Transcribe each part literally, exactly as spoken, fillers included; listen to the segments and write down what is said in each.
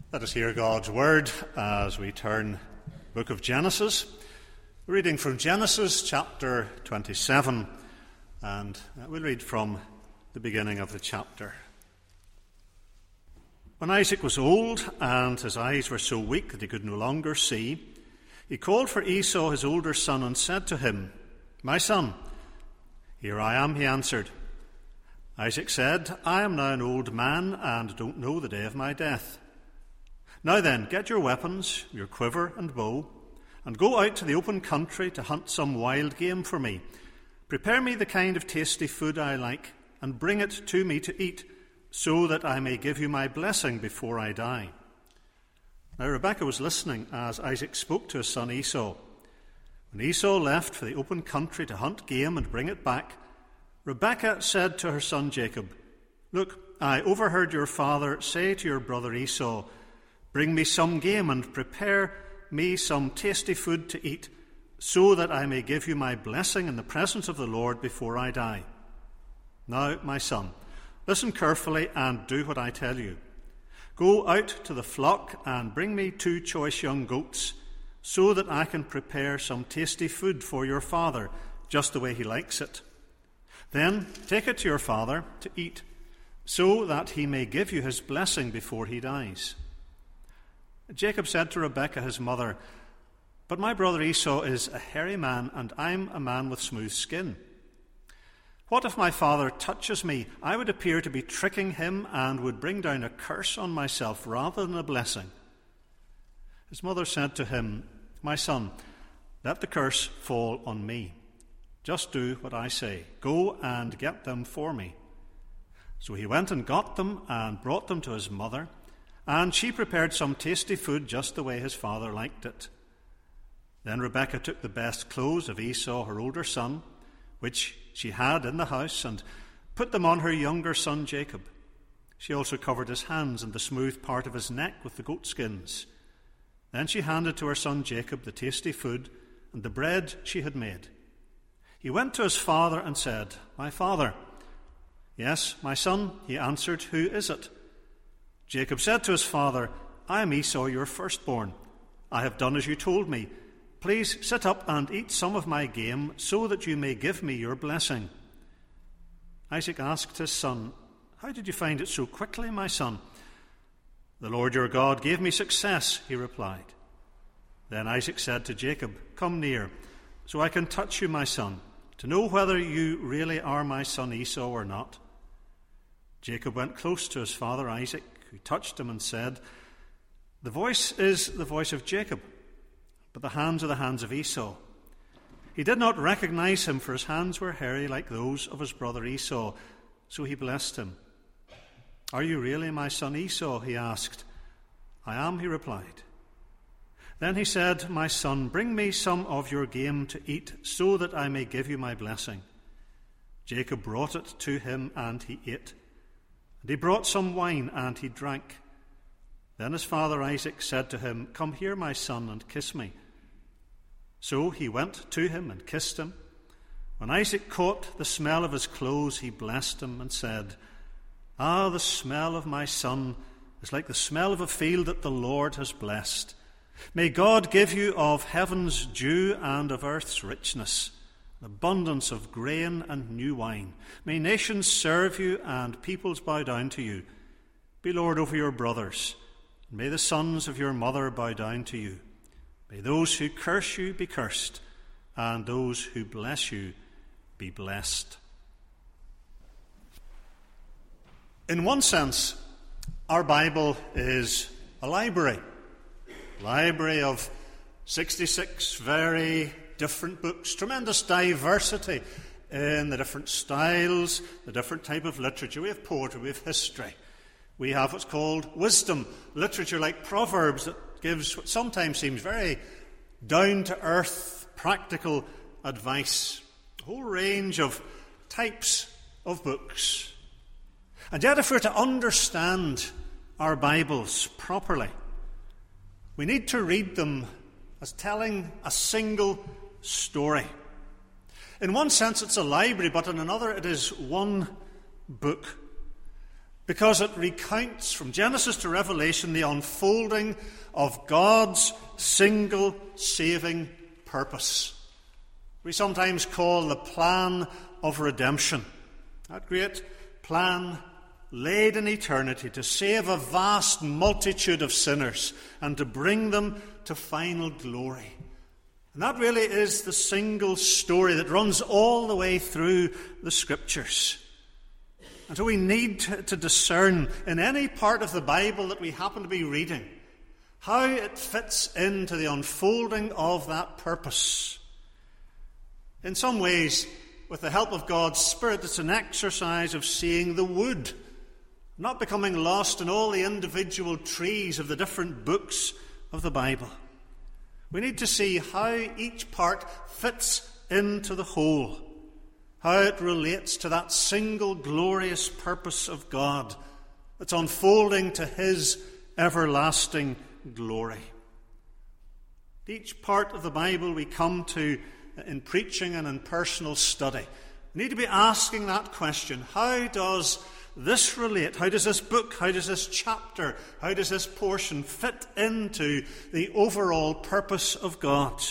Let us hear God's word as we turn the book of Genesis. Reading from Genesis chapter twenty-seven, and we'll read from the beginning of the chapter. When Isaac was old and his eyes were so weak that he could no longer see, he called for Esau, his older son, and said to him, "My son." "Here I am," he answered. Isaac said, "I am now an old man and don't know the day of my death. Now then, get your weapons, your quiver and bow, and go out to the open country to hunt some wild game for me. Prepare me the kind of tasty food I like, and bring it to me to eat, so that I may give you my blessing before I die." Now Rebekah was listening as Isaac spoke to his son Esau. When Esau left for the open country to hunt game and bring it back, Rebekah said to her son Jacob, "Look, I overheard your father say to your brother Esau, 'Bring me some game and prepare me some tasty food to eat, so that I may give you my blessing in the presence of the Lord before I die.' Now, my son, listen carefully and do what I tell you. Go out to the flock and bring me two choice young goats, so that I can prepare some tasty food for your father, just the way he likes it. Then take it to your father to eat, so that he may give you his blessing before he dies." Jacob said to Rebekah his mother, "But my brother Esau is a hairy man, and I'm a man with smooth skin. What if my father touches me? I would appear to be tricking him and would bring down a curse on myself rather than a blessing." His mother said to him, "My son, let the curse fall on me. Just do what I say. Go and get them for me." So he went and got them and brought them to his mother, and she prepared some tasty food just the way his father liked it. Then Rebekah took the best clothes of Esau, her older son, which she had in the house, and put them on her younger son Jacob. She also covered his hands and the smooth part of his neck with the goatskins. Then she handed to her son Jacob the tasty food and the bread she had made. He went to his father and said, "My father." "Yes, my son," he answered. "Who is it?" Jacob said to his father, "I am Esau, your firstborn. I have done as you told me. Please sit up and eat some of my game, so that you may give me your blessing." Isaac asked his son, "How did you find it so quickly, my son?" "The Lord your God gave me success," he replied. Then Isaac said to Jacob, "Come near, so I can touch you, my son, to know whether you really are my son Esau or not." Jacob went close to his father Isaac, who touched him and said, "The voice is the voice of Jacob, but the hands are the hands of Esau." He did not recognize him, for his hands were hairy like those of his brother Esau, so he blessed him. "Are you really my son Esau?" he asked. "I am," he replied. Then he said, "My son, bring me some of your game to eat, so that I may give you my blessing." Jacob brought it to him, and he ate. And he brought some wine, and he drank. Then his father Isaac said to him, "Come here, my son, and kiss me." So he went to him and kissed him. When Isaac caught the smell of his clothes, he blessed him and said, "Ah, the smell of my son is like the smell of a field that the Lord has blessed. May God give you of heaven's dew and of earth's richness, an abundance of grain and new wine. May nations serve you and peoples bow down to you. Be Lord over your brothers, and may the sons of your mother bow down to you. May those who curse you be cursed, and those who bless you be blessed." In one sense, our Bible is a library. Library of sixty-six very different books, tremendous diversity in the different styles, the different type of literature. We have poetry, we have history. We have what's called wisdom, literature like Proverbs that gives what sometimes seems very down-to-earth, practical advice. A whole range of types of books. And yet, if we're to understand our Bibles properly, we need to read them as telling a single story. In one sense, it's a library, but in another, it is one book. because it recounts from Genesis to Revelation the unfolding of God's single saving purpose. We sometimes call the plan of redemption. That great plan laid in eternity to save a vast multitude of sinners and to bring them to final glory. And that really is the single story that runs all the way through the Scriptures. And so we need to, to discern in any part of the Bible that we happen to be reading how it fits into the unfolding of that purpose. In some ways, with the help of God's Spirit, it's an exercise of seeing the wood, not becoming lost in all the individual trees of the different books of the Bible. We need to see how each part fits into the whole, how it relates to that single glorious purpose of God that's unfolding to His everlasting glory. Each part of the Bible we come to in preaching and in personal study, we need to be asking that question: how does this relate? How does this book, how does this chapter, how does this portion fit into the overall purpose of God?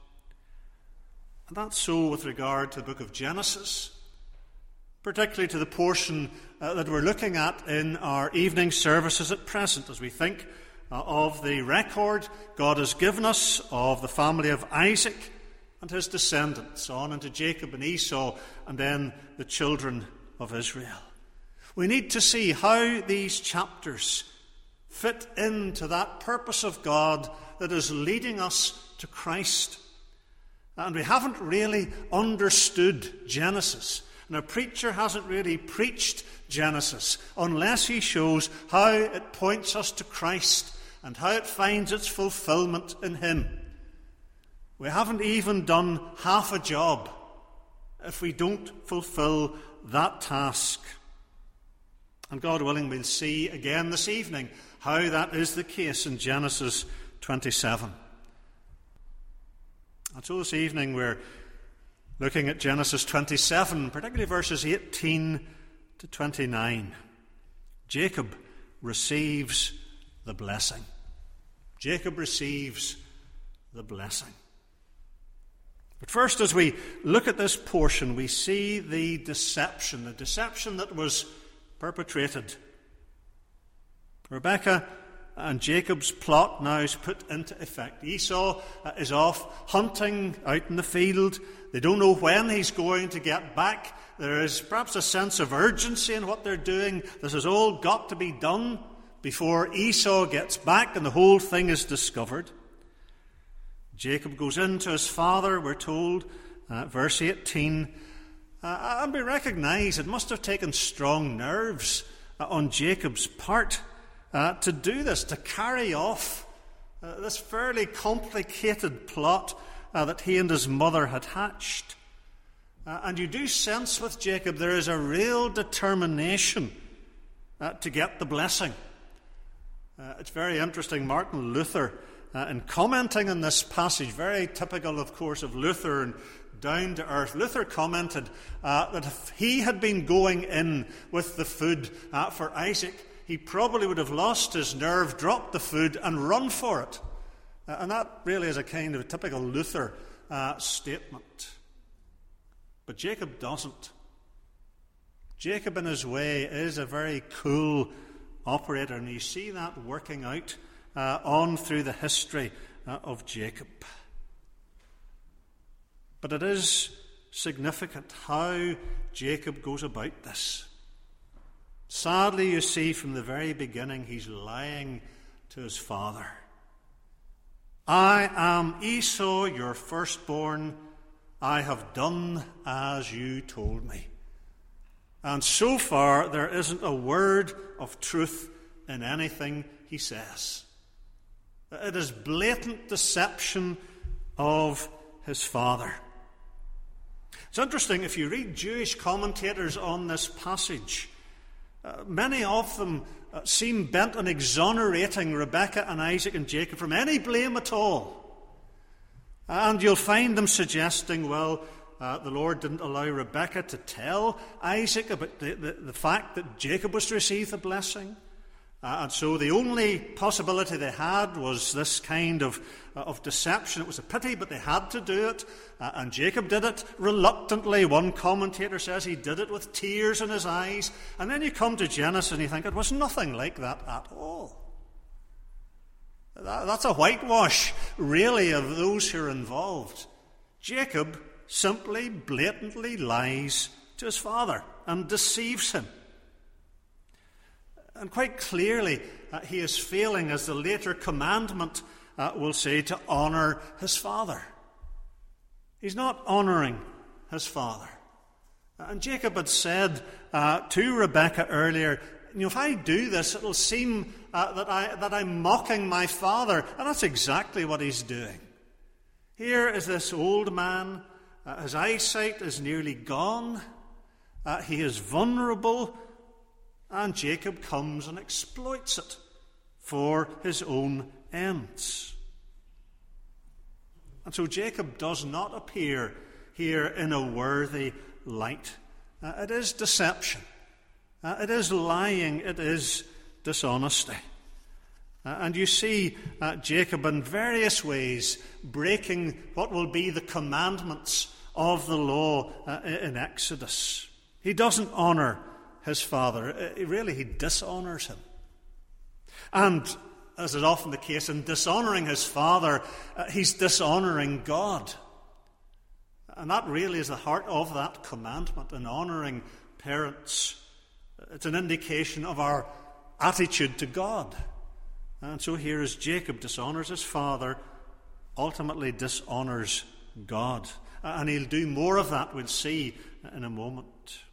And that's so with regard to the book of Genesis, particularly to the portion uh, that we're looking at in our evening services at present, as we think uh, of the record God has given us of the family of Isaac and his descendants, on into Jacob and Esau, and then the children of Israel. We need to see how these chapters fit into that purpose of God that is leading us to Christ. And we haven't really understood Genesis. And a preacher hasn't really preached Genesis unless he shows how it points us to Christ and how it finds its fulfillment in Him. We haven't even done half a job if we don't fulfill that task. And God willing, we'll see again this evening how that is the case in Genesis twenty-seven. And so this evening we're looking at Genesis twenty-seven, particularly verses eighteen to twenty-nine. Jacob receives the blessing. Jacob receives the blessing. But first, as we look at this portion, we see the deception, the deception that was perpetrated. Rebekah and Jacob's plot now is put into effect. Esau uh, is off hunting out in the field. They don't know when he's going to get back. There is perhaps a sense of urgency in what they're doing. This has all got to be done before Esau gets back and the whole thing is discovered. Jacob goes in to his father, we're told, uh, verse eighteen, uh, and we recognise it must have taken strong nerves uh, on Jacob's part uh, to do this, to carry off uh, this fairly complicated plot uh, that he and his mother had hatched. Uh, and you do sense with Jacob there is a real determination uh, to get the blessing. Uh, it's very interesting, Martin Luther, Uh, in commenting on this passage, very typical, of course, of Luther and down to earth, Luther commented uh, that if he had been going in with the food uh, for Isaac, he probably would have lost his nerve, dropped the food, and run for it. Uh, and that really is a kind of a typical Luther uh, statement. But Jacob doesn't. Jacob, in his way, is a very cool operator, and you see that working out Uh, on through the history uh, of Jacob. But it is significant how Jacob goes about this. Sadly, you see from the very beginning he's lying to his father. I am Esau, your firstborn. I have done as you told me. And so far there isn't a word of truth in anything he says. It is blatant deception of his father. It's interesting, if you read Jewish commentators on this passage, uh, many of them uh, seem bent on exonerating Rebekah and Isaac and Jacob from any blame at all. And you'll find them suggesting, well, uh, the Lord didn't allow Rebekah to tell Isaac about the, the, the fact that Jacob was to receive the blessing. Uh, and so the only possibility they had was this kind of, uh, of deception. It was a pity, but they had to do it. Uh, and Jacob did it reluctantly. One commentator says he did it with tears in his eyes. And then you come to Genesis and you think it was nothing like that at all. That, that's a whitewash, really, of those who are involved. Jacob simply, blatantly lies to his father and deceives him. And quite clearly, uh, he is failing, as the later commandment uh, will say, to honour his father. He's not honouring his father. And Jacob had said uh, to Rebekah earlier, you know, if I do this, it'll seem uh, that, I, that I'm mocking my father. And that's exactly what he's doing. Here is this old man. Uh, his eyesight is nearly gone. Uh, he is vulnerable. And Jacob comes and exploits it for his own ends. And so Jacob does not appear here in a worthy light. Uh, it is deception. Uh, it is lying. It is dishonesty. Uh, and you see uh, Jacob in various ways breaking what will be the commandments of the law uh, in Exodus. He doesn't honour his father. Really, he dishonours him. And, as is often the case, in dishonouring his father, uh, he's dishonouring God. And that really is the heart of that commandment, in honouring parents. It's an indication of our attitude to God. And so here is Jacob dishonours his father, ultimately dishonours God. And he'll do more of that, we'll see in a moment.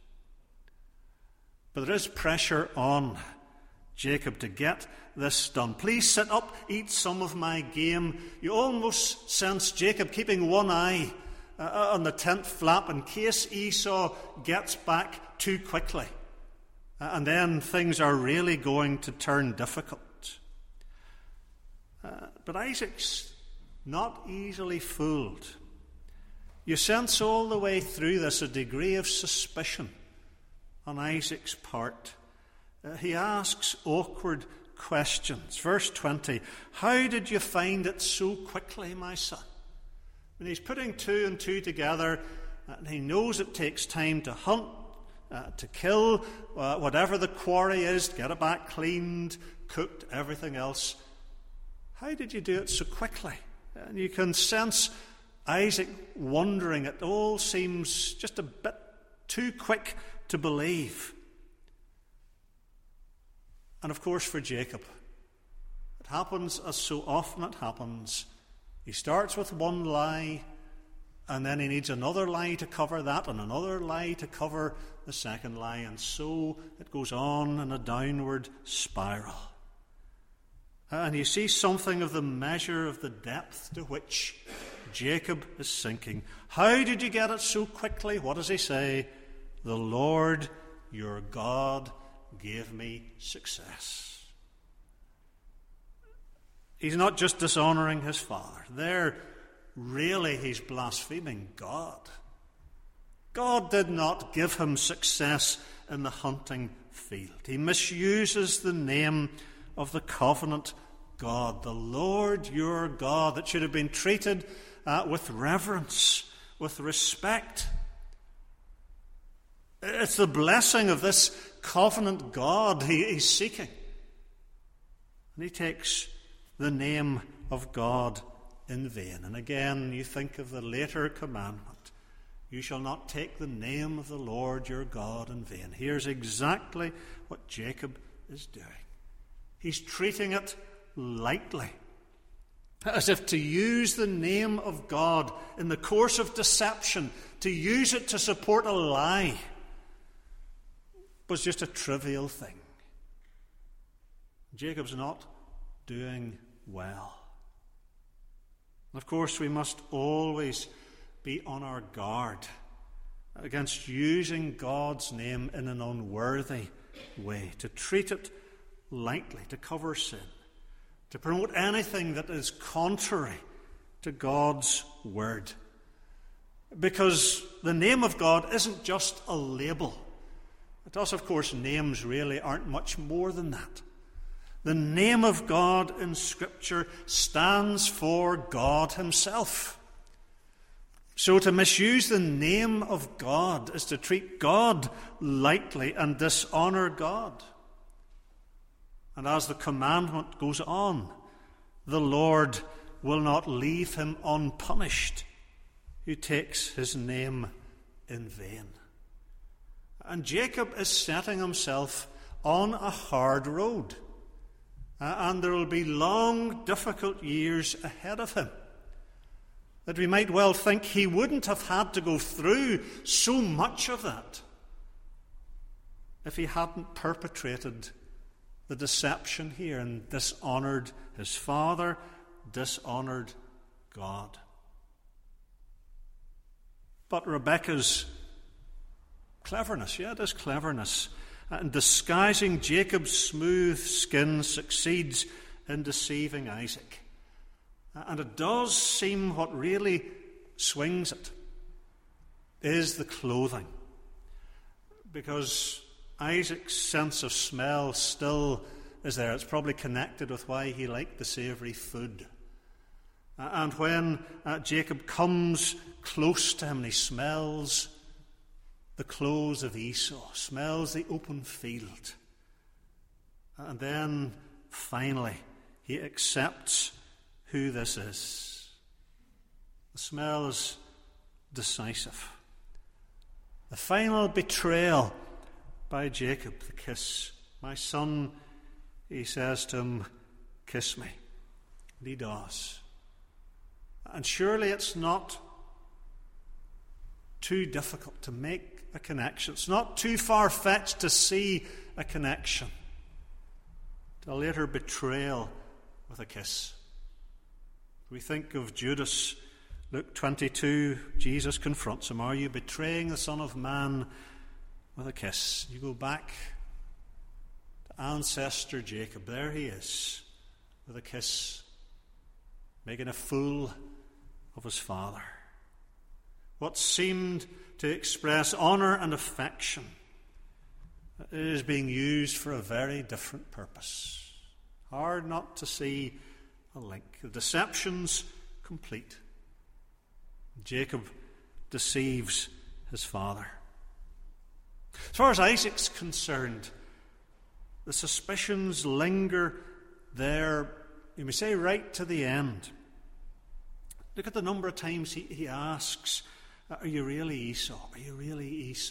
But there is pressure on Jacob to get this done. Please sit up, eat some of my game. You almost sense Jacob keeping one eye uh, on the tent flap in case Esau gets back too quickly. Uh, and then things are really going to turn difficult. Uh, but Isaac's not easily fooled. You sense all the way through this a degree of suspicion on Isaac's part. Uh, he asks awkward questions. Verse twenty, how did you find it so quickly, my son? And he's putting two and two together, and he knows it takes time to hunt, uh, to kill, uh, whatever the quarry is, to get it back cleaned, cooked, everything else. How did you do it so quickly? And you can sense Isaac wondering. It all seems just a bit too quick to believe. And of course for Jacob, it happens as so often it happens. He starts with one lie, and then he needs another lie to cover that, and another lie to cover the second lie, and so it goes on in a downward spiral. And you see something of the measure of the depth to which Jacob is sinking. How did you get it so quickly? What does he say? The Lord your God gave me success. He's not just dishonouring his father. There, really, he's blaspheming God. God did not give him success in the hunting field. He misuses the name of the covenant God, the Lord your God, that should have been treated uh, with reverence, with respect. It's the blessing of this covenant God he, he's seeking. And he takes the name of God in vain. And again, you think of the later commandment, you shall not take the name of the Lord your God in vain. Here's exactly what Jacob is doing. He's treating it lightly, as if to use the name of God in the course of deception, to use it to support a lie, was just a trivial thing. Jacob's not doing well. Of course, we must always be on our guard against using God's name in an unworthy way, to treat it lightly, to cover sin, to promote anything that is contrary to God's word. Because the name of God isn't just a label. To us, of course, names really aren't much more than that. The name of God in Scripture stands for God himself. So to misuse the name of God is to treat God lightly and dishonour God. And as the commandment goes on, the Lord will not leave him unpunished who takes his name in vain. And Jacob is setting himself on a hard road. Uh, and there will be long, difficult years ahead of him. That we might well think he wouldn't have had to go through so much of that if he hadn't perpetrated the deception here and dishonoured his father, dishonoured God. But Rebekah's cleverness, yeah, it is cleverness, and disguising Jacob's smooth skin succeeds in deceiving Isaac. And it does seem what really swings it is the clothing. Because Isaac's sense of smell still is there. It's probably connected with why he liked the savoury food. And when uh, Jacob comes close to him and he smells the clothes of Esau, smells the open field, and then finally he accepts who this is. The smell is decisive. The final betrayal by Jacob, the kiss. My son, he says to him, kiss me. And he does. And surely it's not too difficult to make a connection. It's not too far-fetched to see a connection to a later betrayal with a kiss. We think of Judas, Luke twenty-two, Jesus confronts him. Are you betraying the Son of Man with a kiss? You go back to ancestor Jacob. There he is, with a kiss, making a fool of his father. What seemed to express honour and affection is being used for a very different purpose. Hard not to see a link. The deception's complete. Jacob deceives his father. As far as Isaac's concerned, the suspicions linger there, you may say, right to the end. Look at the number of times he, he asks, are you really Esau? Are you really Esau?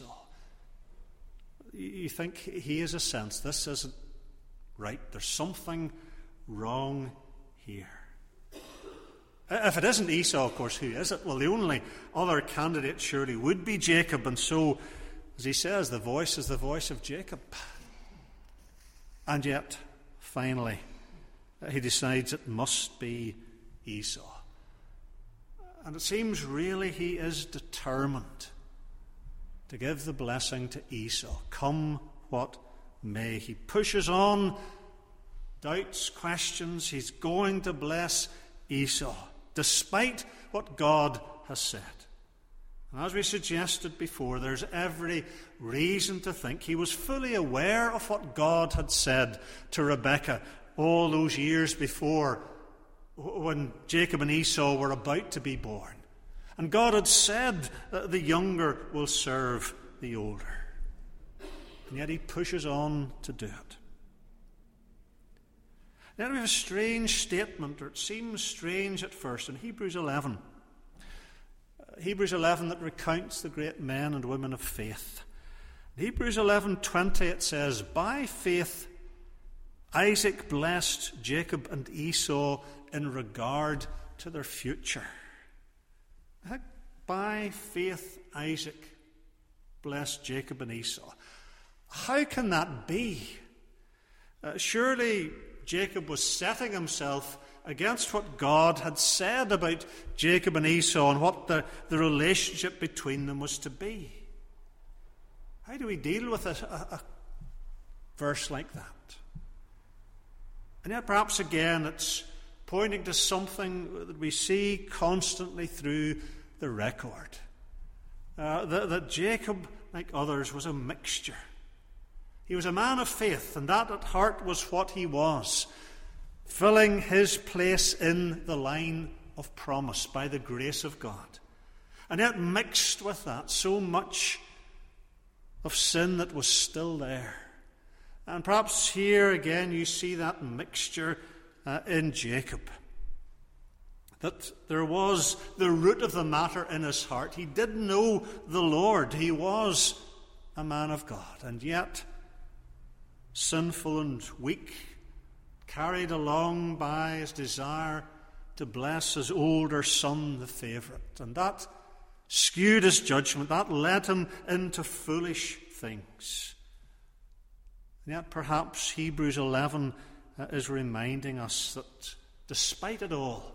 You think he has a sense this isn't right. There's something wrong here. If it isn't Esau, of course, who is it? Well, the only other candidate surely would be Jacob. And so, as he says, the voice is the voice of Jacob. And yet, finally, he decides it must be Esau. And it seems really he is determined to give the blessing to Esau, come what may. He pushes on, doubts, questions. He's going to bless Esau, despite what God has said. And as we suggested before, there's every reason to think he was fully aware of what God had said to Rebekah all those years before, when Jacob and Esau were about to be born. And God had said that the younger will serve the older. And yet he pushes on to do it. Then we have a strange statement, or it seems strange at first, in Hebrews eleven. Hebrews eleven that recounts the great men and women of faith. In Hebrews eleven twenty it says, by faith Isaac blessed Jacob and Esau in regard to their future. I think by faith Isaac blessed Jacob and Esau. How can that be? Uh, surely Jacob was setting himself against what God had said about Jacob and Esau and what the, the relationship between them was to be. How do we deal with a, a, a verse like that? And yet perhaps again it's pointing to something that we see constantly through the record. uh, that, that Jacob, like others, was a mixture. He was a man of faith, and that at heart was what he was, filling his place in the line of promise by the grace of God. And yet mixed with that so much of sin that was still there. And perhaps here again you see that mixture uh, in Jacob. That there was the root of the matter in his heart. He did know the Lord. He was a man of God. And yet, sinful and weak, carried along by his desire to bless his older son, the favourite. And that skewed his judgment. That led him into foolish things. And yet perhaps Hebrews eleven uh, is reminding us that despite it all,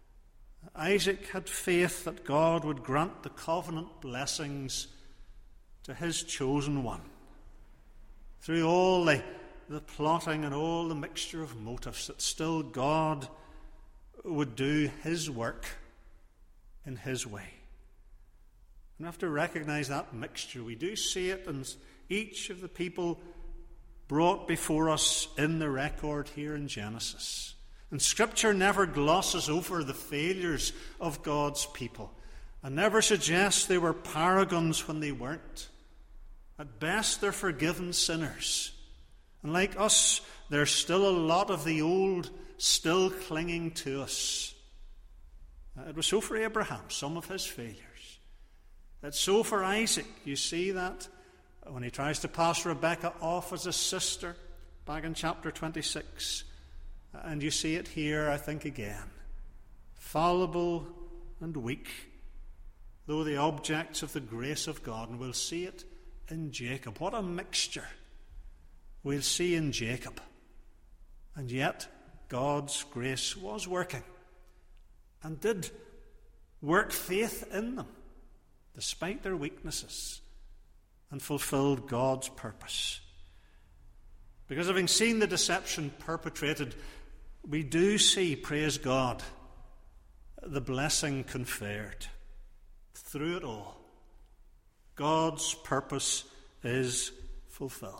Isaac had faith that God would grant the covenant blessings to his chosen one. Through all the, the plotting and all the mixture of motives, that still God would do his work in his way. And we have to recognize that mixture. We do see it in each of the people brought before us in the record here in Genesis. And Scripture never glosses over the failures of God's people and never suggests they were paragons when they weren't. At best, they're forgiven sinners. And like us, there's still a lot of the old still clinging to us. It was so for Abraham, some of his failures. It's so for Isaac. You see that when he tries to pass Rebekah off as a sister back in chapter twenty-six. And you see it here, I think, again. Fallible and weak, though the objects of the grace of God. And we'll see it in Jacob. What a mixture we'll see in Jacob. And yet, God's grace was working and did work faith in them, despite their weaknesses, and fulfilled God's purpose. Because having seen the deception perpetrated, we do see, praise God, the blessing conferred. Through it all, God's purpose is fulfilled.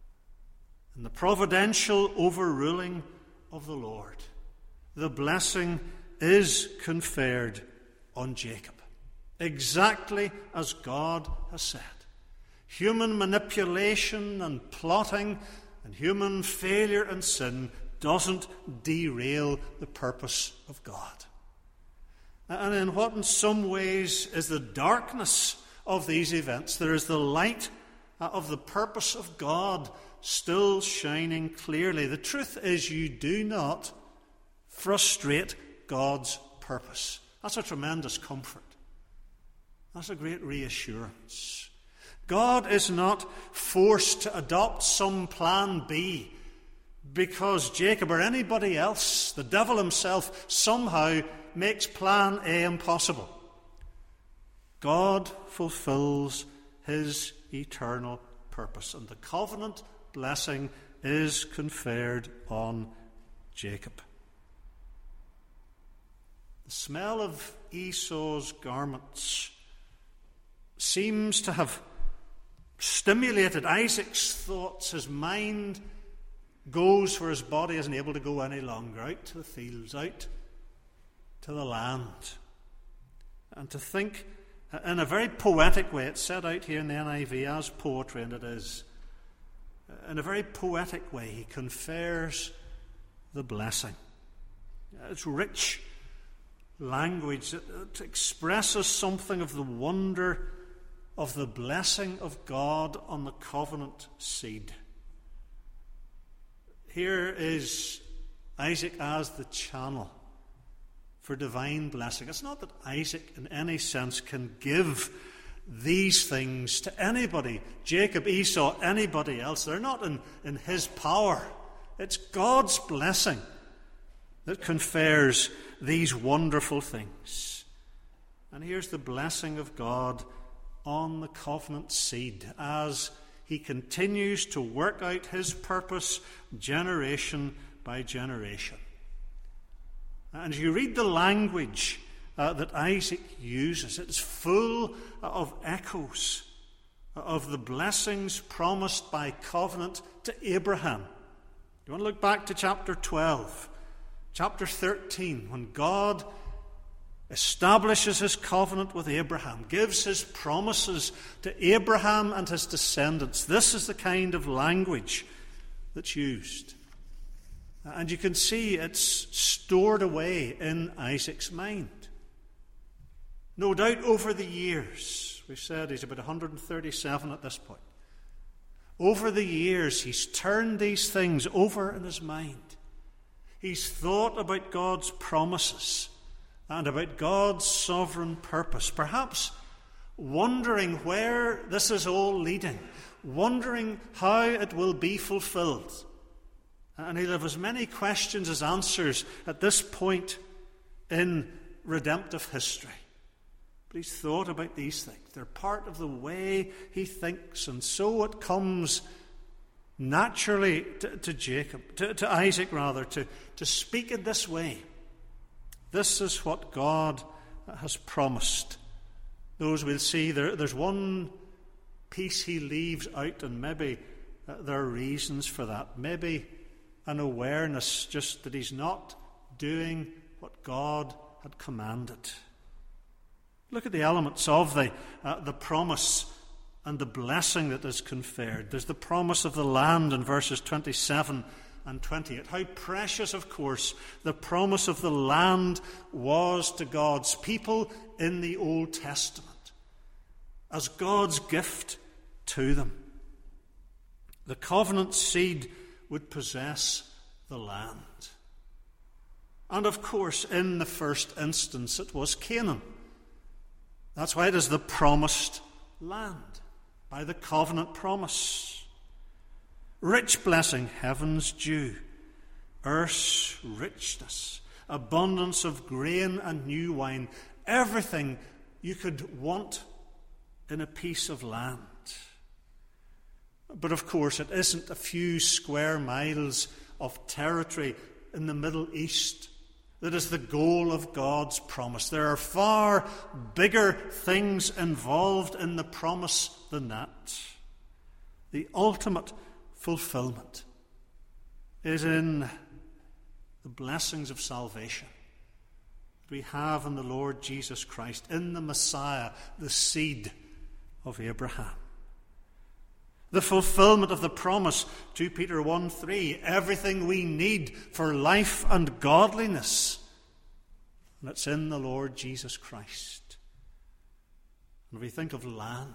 In the providential overruling of the Lord, the blessing is conferred on Jacob, exactly as God has said. Human manipulation and plotting and human failure and sin doesn't derail the purpose of God. And in what in some ways is the darkness of these events, there is the light of the purpose of God still shining clearly. The truth is, you do not frustrate God's purpose. That's a tremendous comfort. That's a great reassurance. God is not forced to adopt some plan B because Jacob or anybody else, the devil himself, somehow makes plan A impossible. God fulfills his eternal purpose, and the covenant blessing is conferred on Jacob. The smell of Esau's garments seems to have stimulated Isaac's thoughts. His mind goes where his body isn't able to go any longer, out to the fields, out to the land. And to think in a very poetic way, it's set out here in the N I V as poetry, and it is. In a very poetic way, he confers the blessing. It's rich language that expresses something of the wonder of the blessing of God on the covenant seed. Here is Isaac as the channel for divine blessing. It's not that Isaac in any sense can give these things to anybody, Jacob, Esau, anybody else. They're not in, in his power. It's God's blessing that confers these wonderful things. And here's the blessing of God on the covenant seed as he continues to work out his purpose generation by generation. And you read the language uh, that Isaac uses. It's full of echoes of the blessings promised by covenant to Abraham. You want to look back to chapter twelve, chapter thirteen, when God establishes his covenant with Abraham, gives his promises to Abraham and his descendants. This is the kind of language that's used. And you can see it's stored away in Isaac's mind. No doubt over the years, we've said he's about one hundred thirty-seven at this point. Over the years, he's turned these things over in his mind. He's thought about God's promises and about God's sovereign purpose, perhaps wondering where this is all leading, wondering how it will be fulfilled. And he'll have as many questions as answers at this point in redemptive history. But he's thought about these things. They're part of the way he thinks, and so it comes naturally to, to Jacob, to, to Isaac rather, to, to speak in this way. This is what God has promised. Those we'll see, there, there's one piece he leaves out, and maybe uh, there are reasons for that. Maybe an awareness just that he's not doing what God had commanded. Look at the elements of the, uh, the promise and the blessing that is conferred. There's the promise of the land in verses twenty-seven and twenty-eight. How precious, of course, the promise of the land was to God's people in the Old Testament, as God's gift to them. The covenant seed would possess the land. And of course, in the first instance, it was Canaan. That's why it is the promised land, by the covenant promise. Rich blessing, heaven's dew, earth's richness, abundance of grain and new wine, everything you could want in a piece of land. But of course, it isn't a few square miles of territory in the Middle East that is the goal of God's promise. There are far bigger things involved in the promise than that. The ultimate fulfillment is in the blessings of salvation we have in the Lord Jesus Christ, in the Messiah, the seed of Abraham. The fulfillment of the promise, Second Peter one three, everything we need for life and godliness, and it's in the Lord Jesus Christ. And we think of land.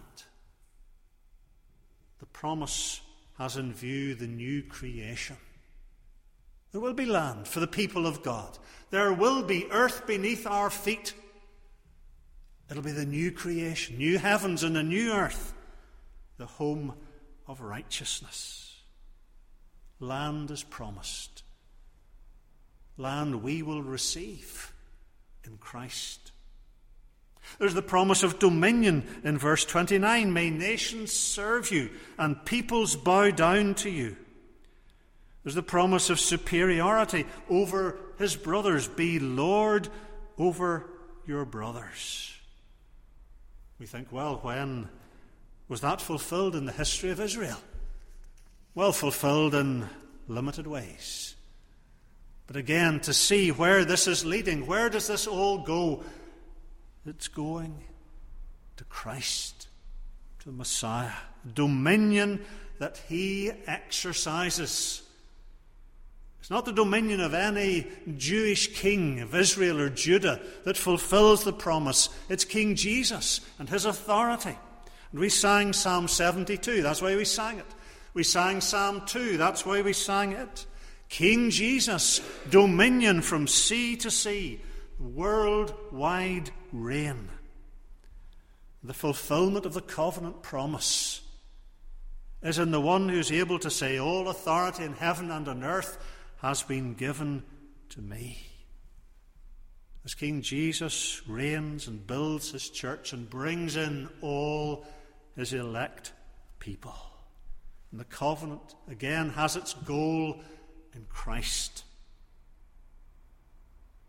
The promise has in view the new creation. There will be land for the people of God. There will be earth beneath our feet. It'll be the new creation, new heavens and a new earth, the home of righteousness. Land is promised. Land we will receive in Christ. There's the promise of dominion in verse twenty-nine. May nations serve you and peoples bow down to you. There's the promise of superiority over his brothers. Be Lord over your brothers. We think, well, when was that fulfilled in the history of Israel? Well, fulfilled in limited ways. But again, to see where this is leading, where does this all go? It's going to Christ, to the Messiah. Dominion that he exercises. It's not the dominion of any Jewish king of Israel or Judah that fulfills the promise. It's King Jesus and his authority. And we sang Psalm seventy-two. That's why we sang it. We sang Psalm two. That's why we sang it. King Jesus, dominion from sea to sea, worldwide reign. The fulfillment of the covenant promise is in the one who's able to say, all authority in heaven and on earth has been given to me. As King Jesus reigns and builds his church and brings in all his elect people. And the covenant, again, has its goal in Christ.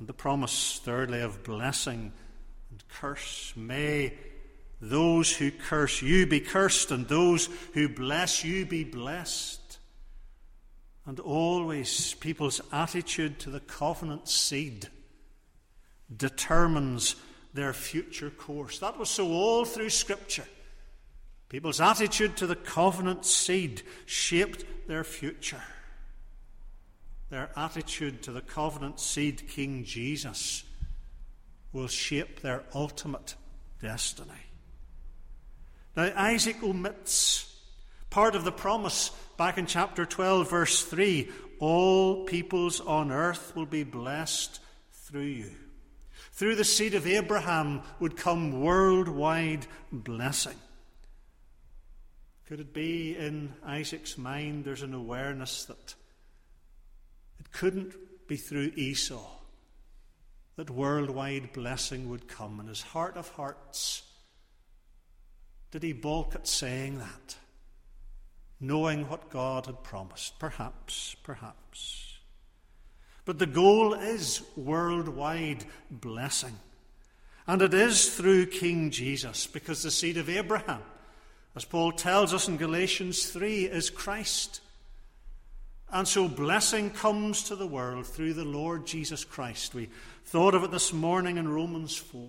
And the promise, thirdly, of blessing and curse. May those who curse you be cursed, and those who bless you be blessed. And always people's attitude to the covenant seed determines their future course. That was so all through Scripture. People's attitude to the covenant seed shaped their future. Their attitude to the covenant seed, King Jesus, will shape their ultimate destiny. Now, Isaac omits part of the promise back in chapter twelve, verse three. All peoples on earth will be blessed through you. Through the seed of Abraham would come worldwide blessing. Could it be in Isaac's mind there's an awareness that it couldn't be through Esau that worldwide blessing would come? In his heart of hearts, did he balk at saying that, knowing what God had promised? Perhaps, perhaps. But the goal is worldwide blessing. And it is through King Jesus, because the seed of Abraham, as Paul tells us in Galatians three, is Christ. And so blessing comes to the world through the Lord Jesus Christ. We thought of it this morning in Romans four.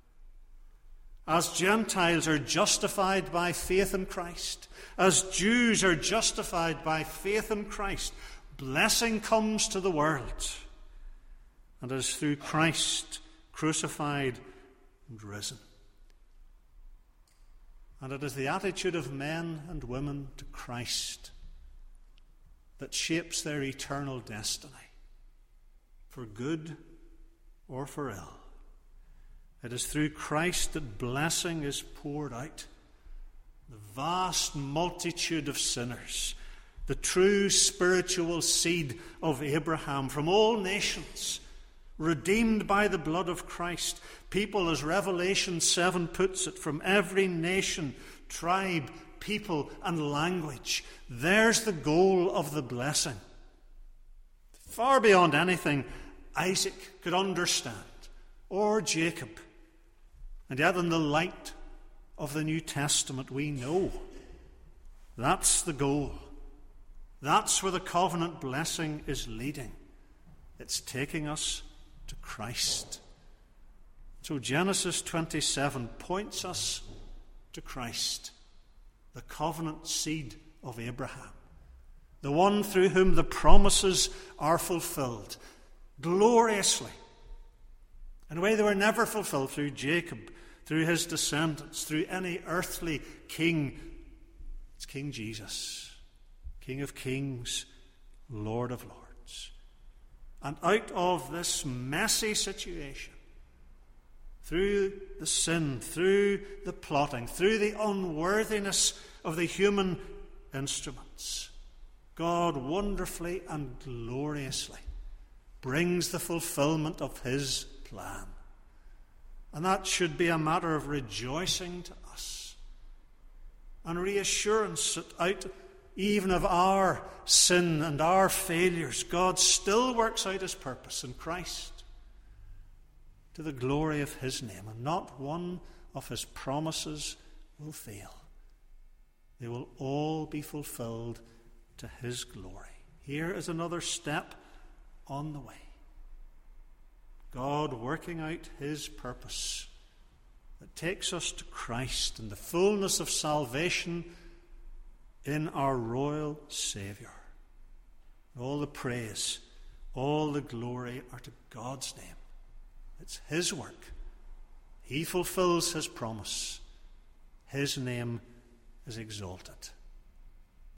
As Gentiles are justified by faith in Christ, as Jews are justified by faith in Christ, blessing comes to the world. And it is through Christ crucified and risen. And it is the attitude of men and women to Christ that shapes their eternal destiny, for good or for ill. It is through Christ that blessing is poured out. The vast multitude of sinners, the true spiritual seed of Abraham from all nations, redeemed by the blood of Christ. People, as Revelation seven puts it, from every nation, tribe, people, and language. There's the goal of the blessing. Far beyond anything Isaac could understand, or Jacob. And yet in the light of the New Testament we know that's the goal. That's where the covenant blessing is leading. It's taking us to Christ. So Genesis twenty-seven points us to Christ, the covenant seed of Abraham, the one through whom the promises are fulfilled gloriously in a way they were never fulfilled through Jacob, through his descendants, through any earthly king. It's King Jesus, King of kings, Lord of lords. And out of this messy situation, through the sin, through the plotting, through the unworthiness of the human instruments, God wonderfully and gloriously brings the fulfillment of his plan. And that should be a matter of rejoicing to us and reassurance that out even of our sin and our failures, God still works out his purpose in Christ to the glory of his name, and not one of his promises will fail. They will all be fulfilled to his glory. Here is another step on the way. God working out his purpose that takes us to Christ and the fullness of salvation in our royal Saviour. All the praise, all the glory are to God's name. It's his work. He fulfills his promise. His name is exalted.